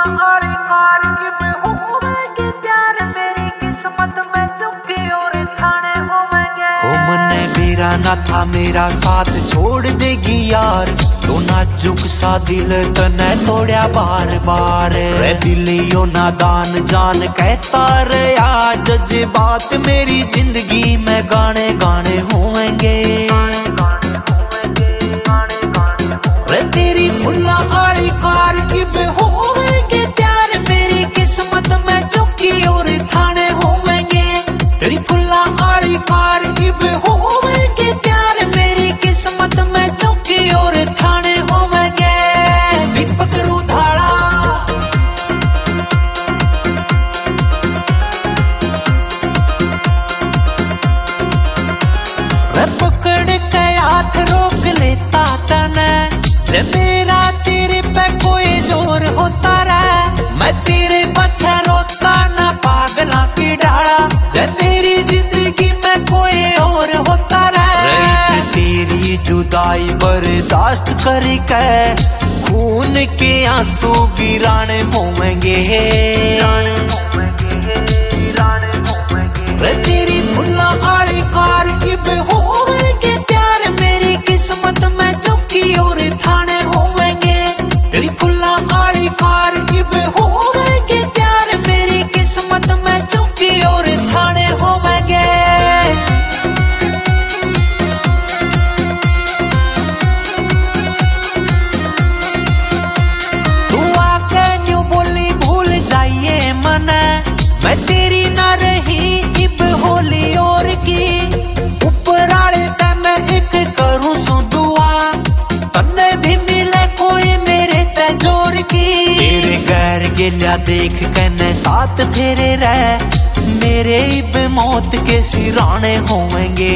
आली कार जिमें होवेंगे प्यार मेरी किस्मत में चुकी और थाने होवेंगे। हो मने मेरा ना था मेरा साथ छोड़ देगी यार, तो नाजुक सा दिल तने तोड़ा बार बार। रे दिलियो नादान जान कहता रहा, जज्बात मेरी जिंदगी में गाने गाने होवेंगे। रे तेरी फुल्ला आली कार जिमें होवेंगे प्यार मेरी किस्मत में चुकी और थाने होवेंगे। तेरी फुल्ला आली कार जिमें होवेंगे प्यार मेरी किस्मत में चुकी और थाने होवेंगे। दीपक रूधाड़ा रे पकड़ के हाथ रोक लेता तने, जे मेरा तेरे पे कोई जोर होता रहा, मैं तेरे पीछे रोता ना पागला की डाला। जे मेरी जिंदगी में कोई और होता रहा, तेरी जुदाई बर्दाश्त करके खून के आंसू गिराने होवेंगे। रे तेरी फुल्ला आली कार जिमें होवेंगे प्यार मेरी किस्मत में चुकी और थाने होवेंगे। तेरी फुल्ला आली कार जिमें होवेंगे प्यार मेरी किस्मत में चुकी और थाने होवेंगे। तू आके न्यू बोली भूल जाइए मने, मैं तेरी ना रही इब होली और की। ऊपर आले ते मैं एक करूं सु दुआ, तन्ने भी मिले कोई मेरे ते जोर की। तेरे गैर गिल्या देख के न साथ फेरे रह, मेरे इब मौत के सिराने होवेंगे।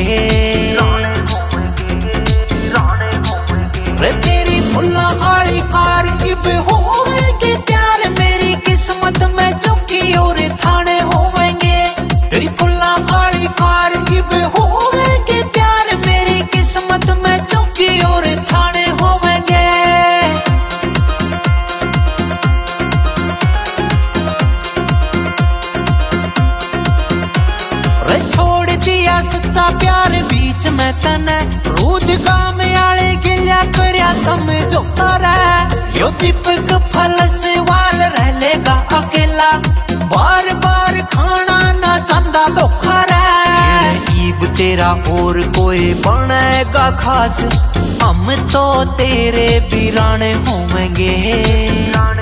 रे तेरी फुल्ला आली कार जिमें होवेंगे प्यार मेरी किस्मत में चुकी और थाने होवेंगे। तेरी फुल्ला आली कार जिमें होवेंगे प्यार मेरी किस्मत में चुकी और थाने होवेंगे। रे छोड़ दिया सच्चा प्यार बीच में तने, रूद गाम आले गिल्या करया समझौता रहा। यो दीपक फलस वाल रह लेगा अकेला, बार बार खाना ना चांदा धोखा रहा। ईब तेरा और कोई बनेगा खास, हम तो तेरे बिराने होवेंगे।